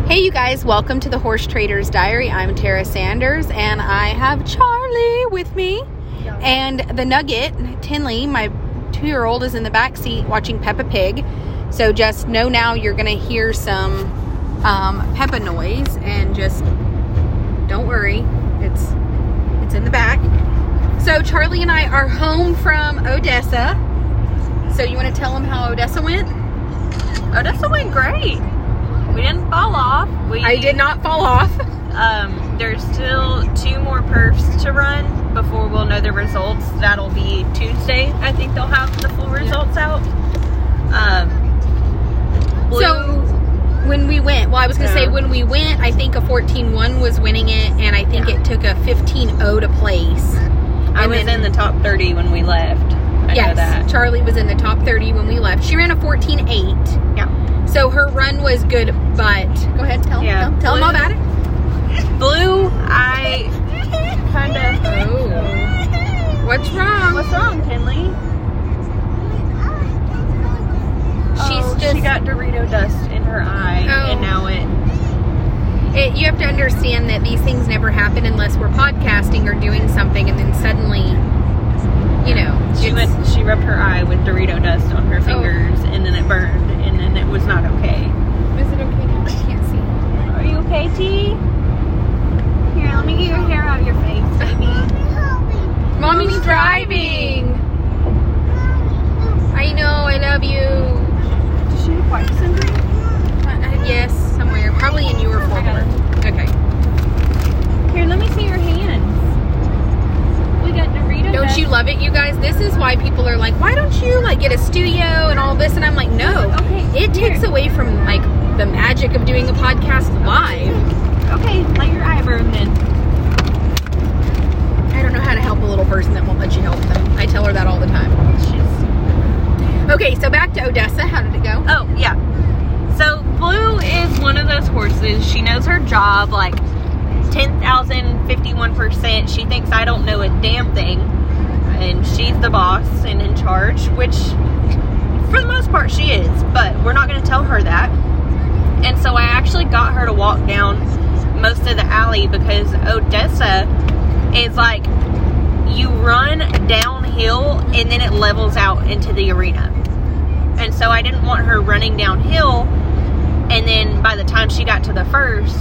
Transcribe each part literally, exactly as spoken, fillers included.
Hey you guys, welcome to the Horse Trader's Diary. I'm Tara Sanders and I have Charlie with me. Yeah. And the Nugget, Tinley, my two-year-old, is in the back seat watching Peppa Pig. So just know now you're going to hear some um, Peppa noise, and just don't worry, it's it's in the back. So Charlie and I are home from Odessa. So you want to tell them how Odessa went? Odessa went great. We didn't fall off. We, I did not fall off. Um, there's still two more perfs to run before we'll know the results. That'll be Tuesday. I think they'll have the full results out. Um, Blue, so when we went, well, I was going to yeah. say when we went, I think a fourteen one was winning it, and I think yeah. it took a fifteen oh to place. I and was then, in the top thirty when we left. I yes, know that. Charlie was in the top thirty when we left. She ran a fourteen eight. Yeah. So her run was good, but go ahead, tell them, yeah. tell, tell them all about it. Blue, I kind of. Oh. What's wrong? What's wrong, Tinley? She's oh, just. She got Dorito dust in her eye, oh. and now it. It. You have to understand that these things never happen unless we're podcasting or doing something, and then suddenly, you know. She went. She rubbed her eye with Dorito dust on her fingers, oh. and then it burned, and then it was not okay. Is it okay now? I can't see. Are you okay, T? Here, let me get your hair out of your face, baby. Mommy's, Mommy's driving. I know. I love you. Does she have white syndrome? Uh, yes, somewhere. Probably in your folder. Okay. Here, let me see your hands. We got Dorito. Don't dust. you love it, you guys? This is why people are like, why don't you like get a studio and all this? And I'm like, no. Okay. It Here. takes away from like the magic of doing a podcast live. Okay, let your eye burn then. I don't know how to help a little person that won't let you help them. I tell her that all the time. She's... Okay, so back to Odessa. How did it go? Oh, yeah. So, Blue is one of those horses. She knows her job, like, ten thousand fifty-one percent. She thinks I don't know a damn thing. And she's the boss and in charge, which, for the most part, she is. But we're not going to tell her that. And so I actually got her to walk down most of the alley, because Odessa is like, you run downhill and then it levels out into the arena. And so I didn't want her running downhill and then by the time she got to the first,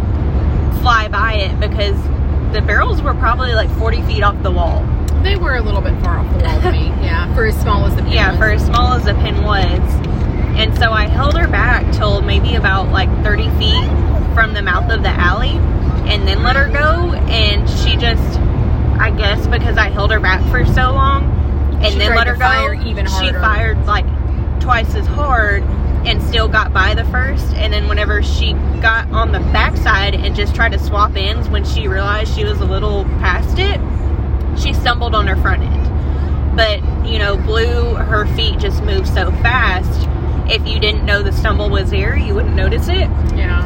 fly by it, because the barrels were probably like forty feet off the wall. They were a little bit far off the wall to me. Yeah, for as small as the pin Yeah, was. for as small as the pin was. And so I held her back till maybe about like thirty feet from the mouth of the alley, and then let her go. And she just, I guess because I held her back for so long and she then let her fire go, even harder. She fired like twice as hard and still got by the first. And then whenever she got on the backside and just tried to swap ends, when she realized she was a little past it, she stumbled on her front end. But, you know, Blue, her feet just moved so fast. If you didn't know the stumble was there, you wouldn't notice it. Yeah.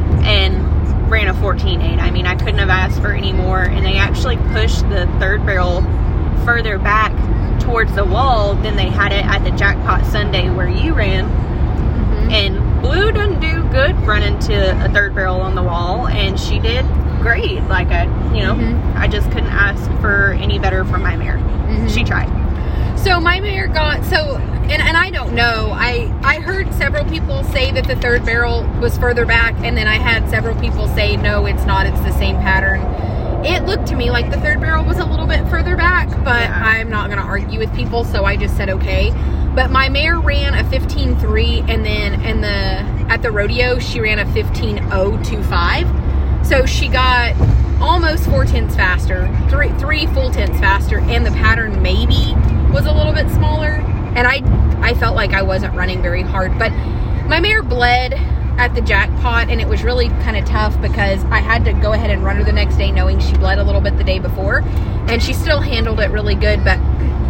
And ran a fourteen eight. I mean, I couldn't have asked for any more. And they actually pushed the third barrel further back towards the wall than they had it at the Jackpot Sunday where you ran. Mm-hmm. And Blue doesn't do good running to a third barrel on the wall. And she did great. Like, I, you know, mm-hmm. I just couldn't ask for any better from my mare. Mm-hmm. She tried. So my mare got, so, and, and I don't know, I, I heard several people say that the third barrel was further back, and then I had several people say, no, it's not, it's the same pattern. It looked to me like the third barrel was a little bit further back, but yeah. I'm not going to argue with people, so I just said okay. But my mare ran a fifteen three, and then in the, at the rodeo, she ran a fifteen oh twenty-five. So she got almost four tenths faster, three, three full tenths faster, and the pattern maybe was a little bit smaller, and I I felt like I wasn't running very hard, but my mare bled at the Jackpot, and it was really kind of tough because I had to go ahead and run her the next day knowing she bled a little bit the day before, and she still handled it really good. But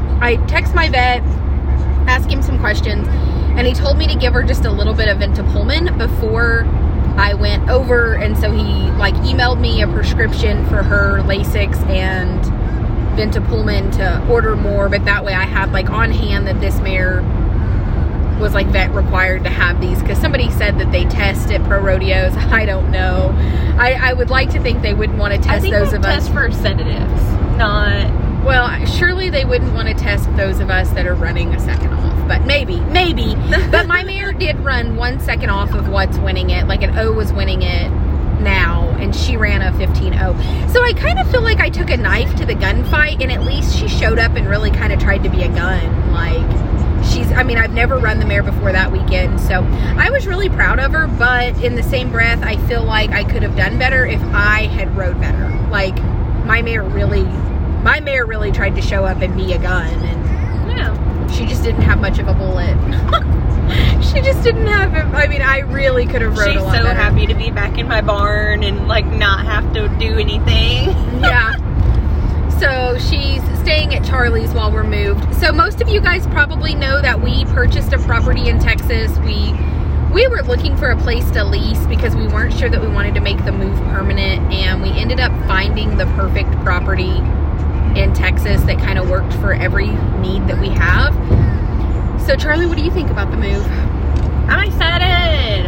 I text my vet, ask him some questions, and he told me to give her just a little bit of Ventapulmin before I went over, and so he like emailed me a prescription for her Lasix and Ventapulmin to order more, but that way I had like on hand that this mare was like vet required to have these, because somebody said that they test at pro rodeos. I don't know. I, I would like to think they wouldn't want to test I think those they of test us for sedatives, not. Well, surely they wouldn't want to test those of us that are running a second off, but maybe, maybe. But my mare did run one second off of what's winning it, like an O was winning it now, and she ran a fifteen oh. So I kind of feel like I took a knife to the gunfight, and at least she showed up and really kind of tried to be a gun. Like, she's, I mean, I've never run the mare before that weekend, so I was really proud of her, but in the same breath, I feel like I could have done better if I had rode better. Like, my mare really, my mare really tried to show up and be a gun, and Yeah. she just didn't have much of a bullet. She just didn't have it. I mean, I really could have rode She's a lot so better. happy to be back in my barn and like not have to do anything. Yeah. So she's staying at Charlie's while we're moved. So most of you guys probably know that we purchased a property in Texas. We we were looking for a place to lease because we weren't sure that we wanted to make the move permanent, and we ended up finding the perfect property in Texas that kind of worked for every need that we have. So Charlie, what do you think about the move? I'm excited.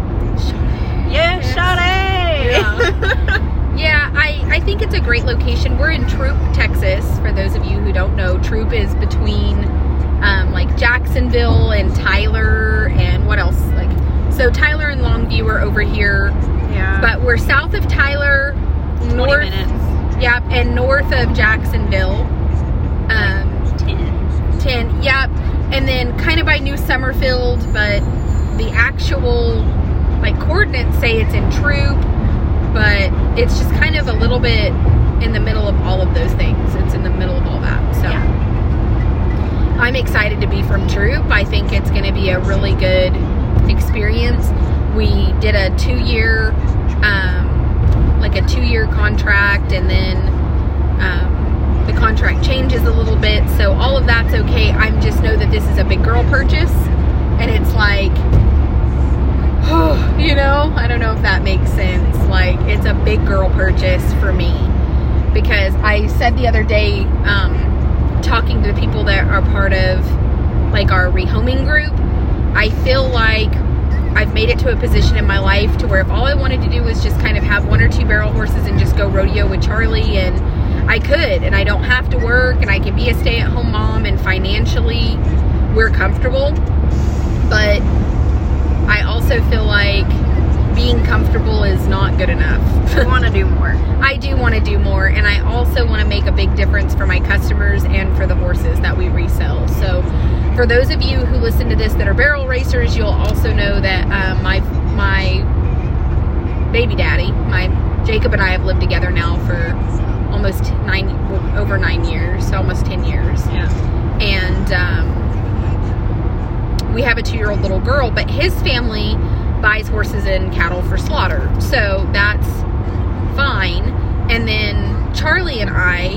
Yeah, Sade. Yeah. Yeah, I, I think it's a great location. We're in Troop, Texas, for those of you who don't know. Troop is between um, like Jacksonville and Tyler and what else? Like, so Tyler and Longview are over here, Yeah. but we're south of Tyler, twenty north, minutes. yep, and north of Jacksonville. Um, ten. ten, yep, and then kind of by New Summerfield, but the actual like coordinates say it's in Troop, but it's just kind of a little bit in the middle of all of those things. It's in the middle of all that. So Yeah. I'm excited to be from Troop. I think it's going to be a really good experience. We did a two-year, um, like a two-year contract, and then um, the contract changes a little bit, so all of that's okay. I just know that this is a big girl purchase, and it's like, you know, I don't know if that makes sense. Like, it's a big girl purchase for me, because I said the other day, um, talking to the people that are part of like our rehoming group, I feel like I've made it to a position in my life to where if all I wanted to do was just kind of have one or two barrel horses and just go rodeo with Charlie, and I could, and I don't have to work, and I can be a stay-at-home mom, and financially we're comfortable. But I also feel like being comfortable is not good enough. I want to do more. I do want to do more, and I also want to make a big difference for my customers and for the horses that we resell. So for those of you who listen to this that are barrel racers, you'll also know that um, my my baby daddy, my Jacob and I have lived together now for almost nine, over nine years, almost ten years. Yeah. And um, we have a two-year-old little girl, but his family buys horses and cattle for slaughter, so that's fine. And then Charlie and I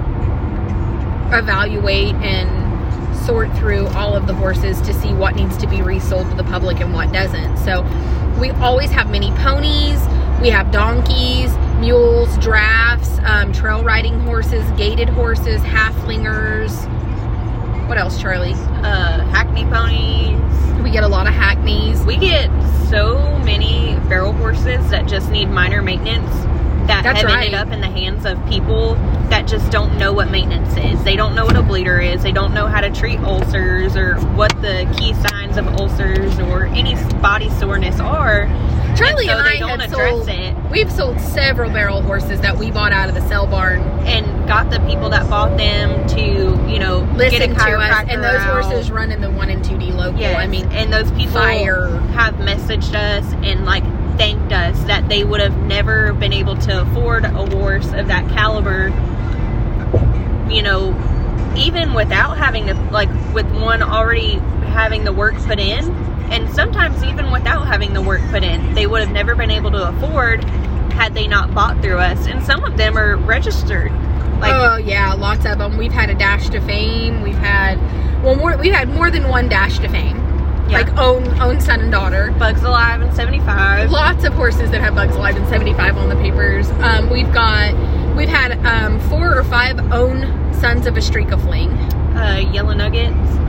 evaluate and sort through all of the horses to see what needs to be resold to the public and what doesn't. So we always have mini ponies, we have donkeys, mules, drafts, um, trail riding horses, gaited horses, halflingers. What else, Charlie? Uh, hackney ponies. We get a lot of hackneys. We get so many barrel horses that just need minor maintenance that That's have right. ended up in the hands of people that just don't know what maintenance is. They don't know what a bleeder is. They don't know how to treat ulcers or what the key signs of ulcers or any body soreness are. Charlie and, and so I they don't have address sold, it. we've sold several barrel horses that we bought out of the sell barn. And got the people that bought them to, you know, Listen get a to chiropractor us, and those out. horses run in the one and two D local. Yes. I mean, and those people fire. have messaged us and like thanked us that they would have never been able to afford a horse of that caliber, you know, even without having to, like, with one already having the work put in, and sometimes even without having the work put in, they would have never been able to afford had they not bought through us. And some of them are registered. Like, oh yeah, lots of them. We've had a Dash to Fame. We've had, well, more. We've had more than one Dash to Fame. Yeah. Like own own son and daughter. Bugs Alive and seventy-five. Lots of horses that have Bugs Alive and seventy-five on the papers. Um, we've got, we've had um, four or five own sons of a Streak of Fling. Uh, Yellow Nuggets.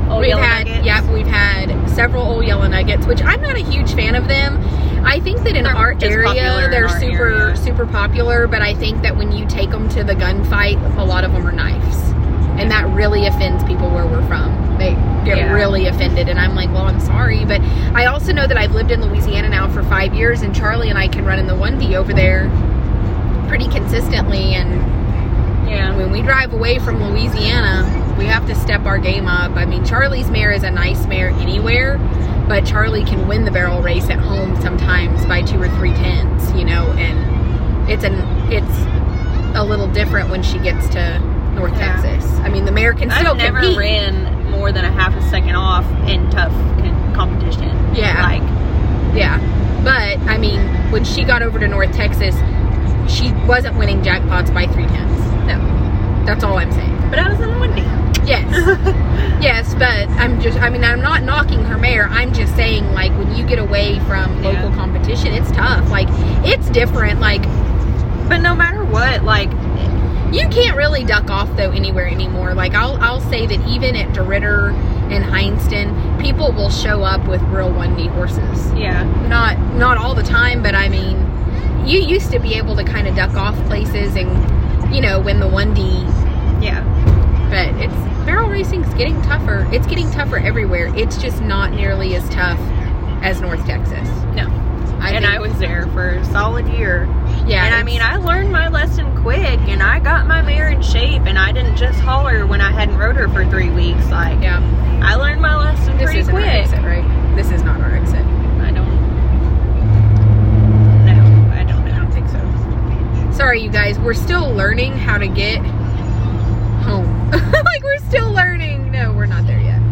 Old we've Yellow had, Nuggets. yep, we've had several Old Yellow Nuggets, which I'm not a huge fan of them. I think that in They're our just popular area, in they're our super, area. super popular, but I think that when you take them to the gunfight, a lot of them are knives. And that really offends people where we're from. They get Yeah. really offended, and I'm like, well, I'm sorry, but I also know that I've lived in Louisiana now for five years, and Charlie and I can run in the one D over there pretty consistently, and Yeah. when we drive away from Louisiana, we have to step our game up. I mean, Charlie's mare is a nice mare anywhere, but Charlie can win the barrel race at home sometimes by two or three tenths, you know, and it's an it's a little different when she gets to North Yeah. Texas. I mean, the mare can still I've never compete. ran more than a half a second off in tough con- competition. Yeah. Like, Yeah, but I mean, when she got over to North Texas, she wasn't winning jackpots by three tenths. no. That's all I'm saying. But I was in the windy. Yes. Yes, but I'm just, I mean, I'm not knocking her mare. I'm just saying, like, when you get away from Yeah. local competition, it's tough. Like, it's different. Like, But no matter what, like, you can't really duck off, though, anywhere anymore. Like, I'll, I'll say that even at DeRitter and Heinston, people will show up with real one D horses. yeah. Not, not all the time, but I mean, you used to be able to kind of duck off places and, you know, win the one D. Yeah. But it's barrel racing's getting tougher. It's getting tougher everywhere. It's just not nearly as tough as North Texas. No. I and think- I was there for a solid year. Yeah, And I it's- mean, I learned my lesson quick, and I got my mare in shape, and I didn't just holler when I hadn't rode her for three weeks. Like, yeah. I learned my lesson This pretty isn't quick. our exit, right? This is not our exit. I don't. No, I don't know. I don't think so. Sorry, you guys. We're still learning how to get home. Like, we're still learning. No, we're not there yet.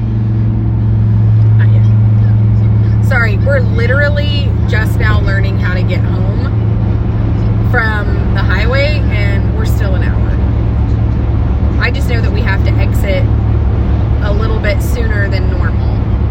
Not yet. Sorry, we're literally just now learning how to get home from the highway, and we're still an hour. I just know that we have to exit a little bit sooner than normal.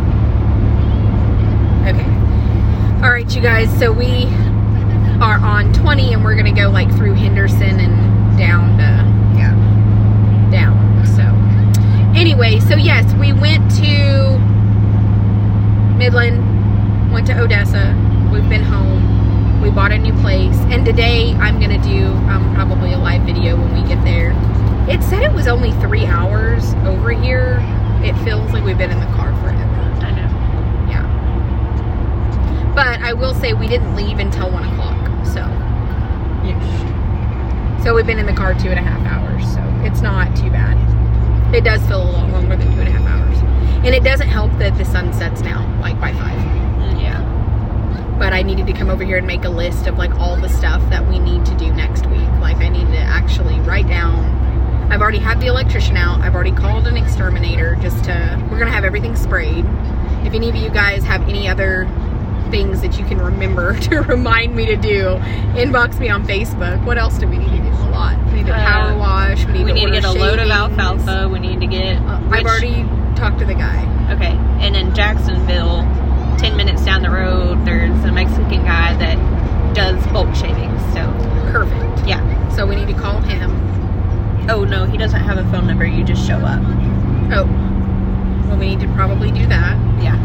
Okay. All right, you guys. So we are on twenty, and we're gonna go like through Henderson and down to Yeah. down. So anyway, so yes, we went to Midland, went to Odessa. We've been home. We bought a new place, and today I'm gonna do um, probably a live video when we get there. It said it was only three hours over here. It feels like we've been in the car forever. I know. Yeah. But I will say we didn't leave until one o'clock. So Yes. so we've been in the car two and a half hours. So it's not too bad. It does feel a lot longer than two and a half hours. And it doesn't help that the sun sets now, like by five. Yeah. But I needed to come over here and make a list of like all the stuff that we need to do next week. Like I need to actually write down. I've already had the electrician out. I've already called an exterminator just to, we're going to have everything sprayed. If any of you guys have any other things that you can remember to remind me to do, inbox me on Facebook. What else do we need to do? A lot. We need to power Uh, wash. We need, We to, need to order get a load of shavings. alfalfa. We need to get. Uh, I've which- already talked to the guy. Okay. And in Jacksonville, ten minutes down the road, there's a Mexican guy that does bulk shavings. So, Perfect. yeah. So we need to call him. Oh, no, he doesn't have a phone number. You just show up. Oh. Well, we need to probably do that. Yeah.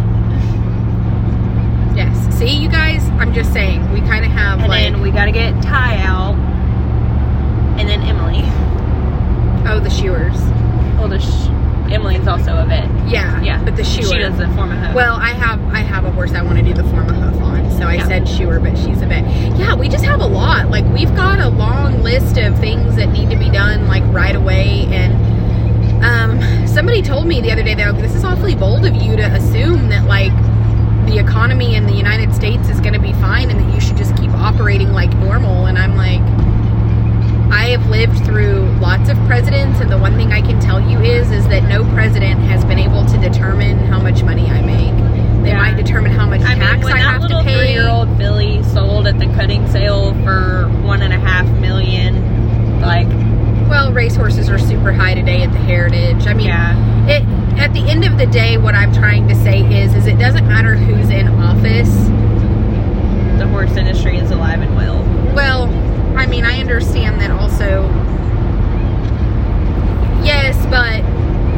Yes. See, you guys, I'm just saying, we kind of have And like, then we got to get Ty out. And then Emily. oh, the shoers. Well, the sh- Emily's also a vet. Yeah. Yeah. But the shoer. She does the form of hoof. Well, I have I have a horse I want to do the form of hoof on, so I Yeah. said shoer, but she's a vet. Yeah, we just have a lot. Like we've got a long list of things that need to be done like right away. And um, somebody told me the other day that this is awfully bold of you to assume that like the economy in the United States is going to be fine and that you should just keep operating like normal. And I'm like, I have lived through lots of presidents, and the one thing I can tell you is is that no president has been able to determine how much money I make. They Yeah. might determine how much I tax mean, when I that have little to pay. three-year-old filly sold at the cutting sale for one and a half million, like, Well, racehorses are super high today at the Heritage. I mean, yeah, it at the end of the day, what I'm trying to say is, is it doesn't matter who's in office. the horse industry is alive and well. Well, I mean, I understand that also. Yes, but my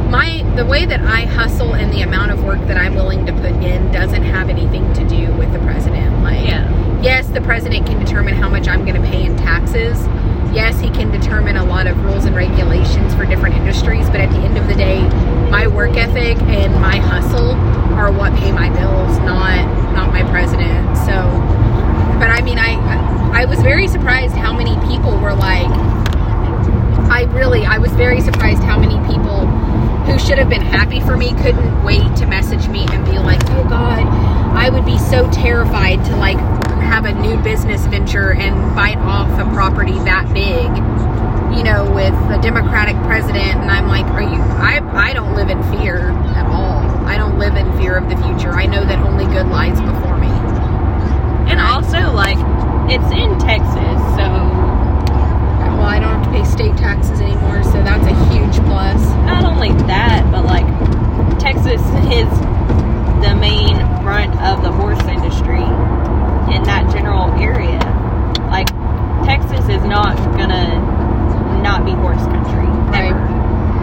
the way that I hustle and the amount of work that I'm willing to put in doesn't have anything to do with the president. Like, Yeah. yes, the president can determine how much I'm going to pay in taxes. Yes, he can determine a lot of rules and regulations for different industries, but at the end of the day, my work ethic and my hustle are what pay my bills, not not my president. So, but I mean, I I was very surprised how many people were like, I really, I was very surprised how many people who should have been happy for me couldn't wait to message me and be like, oh God, I would be so terrified to like have a new business venture and bite off a property that big, you know, with a Democratic president. And I'm like, are you, I, I don't live in fear at all. I don't live in fear of the future. I know that only good lies before me. And also, like, it's in Texas, so... Well, I don't have to pay state taxes anymore, so that's a huge plus. Not only that, but, like, Texas is the main brunt of the horse industry in that general area. Like, Texas is not gonna not be horse country. Right. Ever.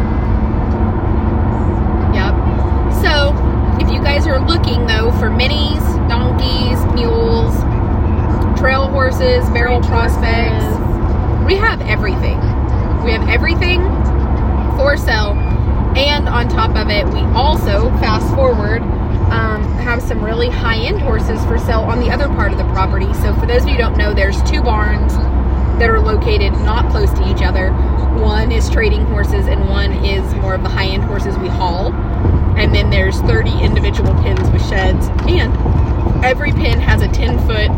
Yep. So, if you guys are looking, though, for minis, donkeys, mules, trail horses, barrel prospects, we have everything. We have everything for sale. And on top of it, we also, fast forward, um, have some really high-end horses for sale on the other part of the property. So for those of you who don't know, there's two barns that are located not close to each other. One is trading horses and one is more of the high-end horses we haul. And then there's thirty individual pens with sheds. And every pen has a ten-foot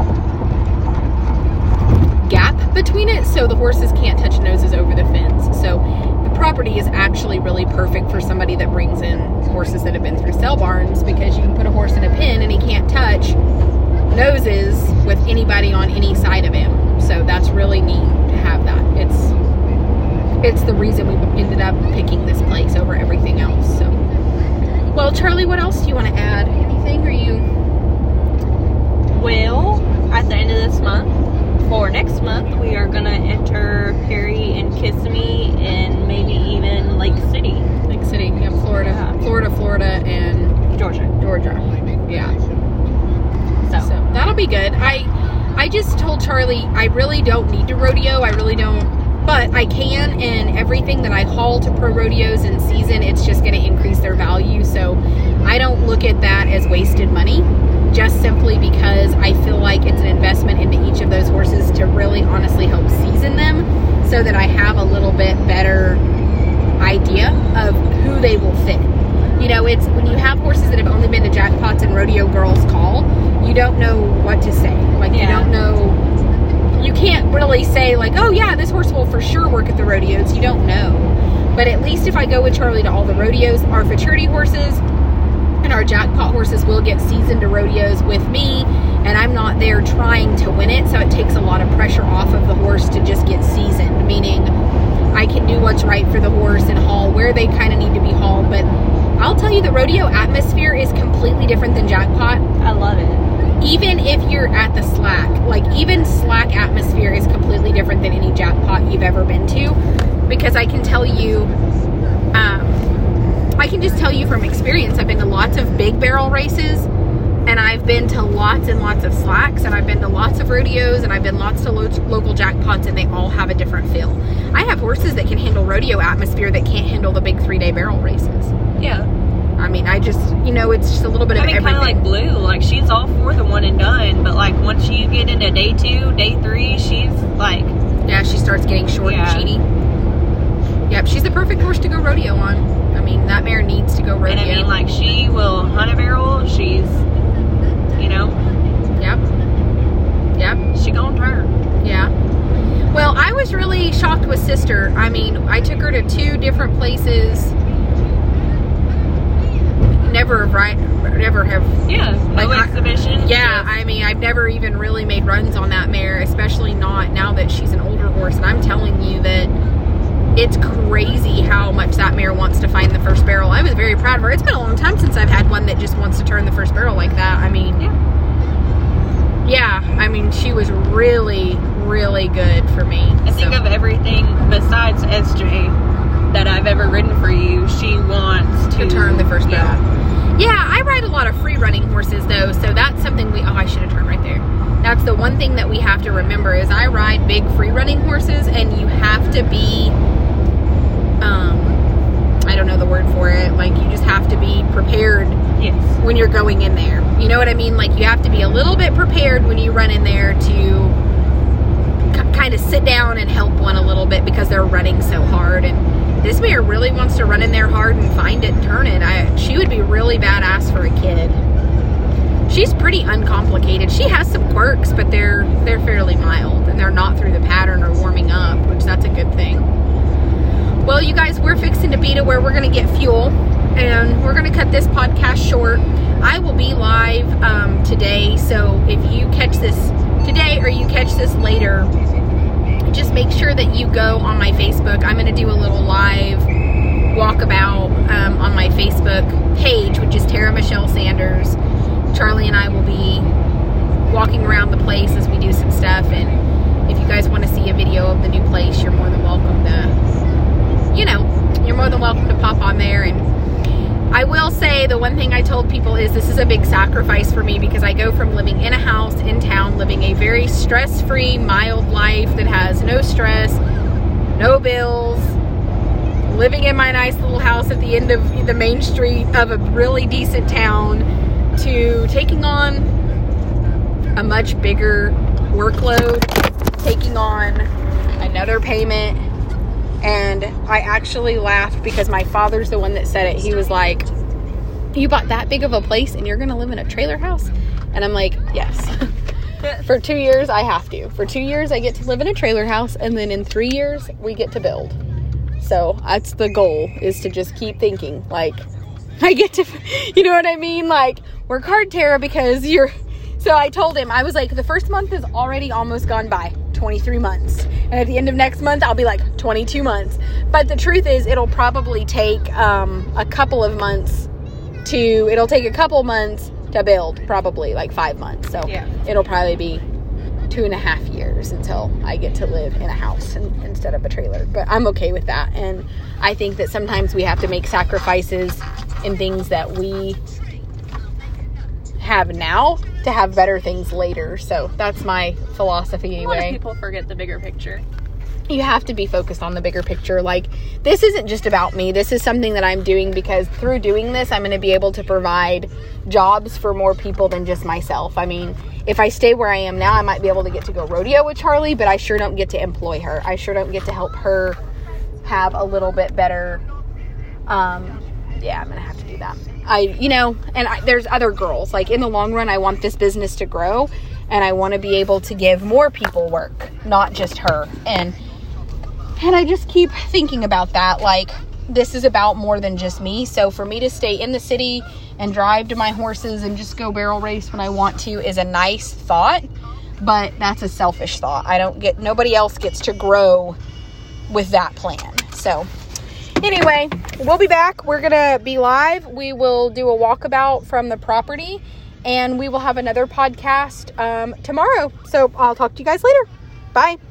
gap between it, so the horses can't touch noses over the fence. So the property is actually really perfect for somebody that brings in horses that have been through sale barns, because you can put a horse in a pen and he can't touch noses with anybody on any side of him. So that's really neat to have that. It's it's the reason we ended up picking this place over everything else. So, well, Charlie, what else do you want to add? Anything? Or you? Well, at the end of this month, for next month, we are going to enter Perry and Kissimmee and maybe even Lake City. Lake City, yeah, Florida. Yeah. Florida, Florida, and Georgia. Georgia. Yeah. So, So that'll be good. I I just told Charlie I really don't need to rodeo. I really don't. But I can, and everything that I haul to pro rodeos in season, it's just going to increase their value. So I don't look at that as wasted money, just simply because I feel like it's an investment into each of those horses to really honestly help season them, so that I have a little bit better idea of who they will fit. You know, it's when you have horses that have only been to jackpots and rodeo girls call, you don't know what to say. Like, Yeah. you don't know, you can't really say like, oh yeah, this horse will for sure work at the rodeos. You don't know. But at least if I go with Charlie to all the rodeos, our futurity horses and our jackpot horses will get seasoned to rodeos with me, and I'm not there trying to win it, so it takes a lot of pressure off of the horse to just get seasoned, meaning I can do what's right for the horse and haul where they kind of need to be hauled. But I'll tell you, the rodeo atmosphere is completely different than jackpot. I love it. Even if you're at the slack, like even slack atmosphere is completely different than any jackpot you've ever been to, because I can tell you, um, I can just tell you from experience, I've been to lots of big barrel races, and I've been to lots and lots of slacks, and I've been to lots of rodeos, and I've been lots to lo- local jackpots, and they all have a different feel. I have horses that can handle rodeo atmosphere that can't handle the big three-day barrel races. Yeah. I mean, I just, you know, it's just a little bit I of mean, kind everything. of like Blue. Like, she's all for the one and done, but, like, once you get into day two, day three, she's, like... Yeah, she starts getting short Yeah. and sheeny. Yep, she's the perfect horse to go rodeo on. I mean, that mare needs to go rodeo. And I mean, like, she will hunt a barrel. She's, you know... Yep. Yep. She gonna turn. Yeah. Well, I was really shocked with Sister. I mean, I took her to two different places. Never, right? Never have. Yeah. Like, No I- exhibition. Yeah, just- I mean, I've never even really made runs on that mare, especially not now that she's an older horse. And I'm telling you that it's crazy how much that mare wants to find the first barrel. I was very proud of her. It's been a long time since I've had one that just wants to turn the first barrel like that. I mean, Yeah. yeah, I mean, she was really, really good for me. I think So, of everything besides S J. that I've ever ridden for you, she wants to, to turn the first barrel. Yeah. Yeah, I ride a lot of free running horses though, so that's something we, oh, I should have turned right there. That's the one thing that we have to remember is I ride big free running horses, and you have to be, um, I don't know the word for it, like you just have to be prepared yes. when you're going in there. You know what I mean? Like you have to be a little bit prepared when you run in there to k- kind of sit down and help one a little bit because they're running so hard. And this mare really wants to run in there hard and find it and turn it. I, she would be really badass for a kid. She's pretty uncomplicated. She has some quirks, but they're they're fairly mild, and they're not through the pattern or warming up, which that's a good thing. Well, you guys, we're fixing to be to where we're going to get fuel, and we're going to cut this podcast short. I will be live um, today, so if you catch this today or you catch this later, just make sure that you go on my Facebook. I'm going to do a little live walkabout um, on my Facebook page, which is Tara Michelle Sanders. Charlie and I will be walking around the place as we do some stuff, and if you guys want to see a video of the new place, you're more than welcome to, you know, you're more than welcome to pop on there. And I will say the one thing I told people is this is a big sacrifice for me because I go from living in a house in town, living a very stress-free, mild life that has no stress, no bills, living in my nice little house at the end of the main street of a really decent town, to taking on a much bigger workload, taking on another payment. And I actually laughed because my father's the one that said it. He was like, you bought that big of a place and you're going to live in a trailer house? And I'm like, yes. For two years, I have to. For two years, I get to live in a trailer house. And then in three years, we get to build. So that's the goal, is to just keep thinking, like, I get to, you know what I mean? Like, work hard, Tara, because you're, so I told him, I was like, the first month is already almost gone by, twenty-three months. And at the end of next month, I'll be like twenty-two months. But the truth is, it'll probably take um, a couple of months to, it'll take a couple months to build, probably like five months. So yeah. It'll probably be two and a half years until I get to live in a house in, instead of a trailer. But I'm okay with that. And I think that sometimes we have to make sacrifices in things that we have now to have better things later. So that's my philosophy anyway. A lot of people forget the bigger picture. You have to be focused on the bigger picture. Like, this isn't just about me. This is something that I'm doing because through doing this, I'm going to be able to provide jobs for more people than just myself. I mean, if I stay where I am now, I might be able to get to go rodeo with Charlie, but I sure don't get to employ her. I sure don't get to help her have a little bit better, um, yeah, I'm going to have to do that. I, you know, and I, there's other girls. Like, in the long run, I want this business to grow, and I want to be able to give more people work, not just her. And And I just keep thinking about that. Like, this is about more than just me. So for me to stay in the city and drive to my horses and just go barrel race when I want to is a nice thought. But that's a selfish thought. I don't get, nobody else gets to grow with that plan. So anyway, we'll be back. We're going to be live. We will do a walkabout from the property. And we will have another podcast um, tomorrow. So I'll talk to you guys later. Bye.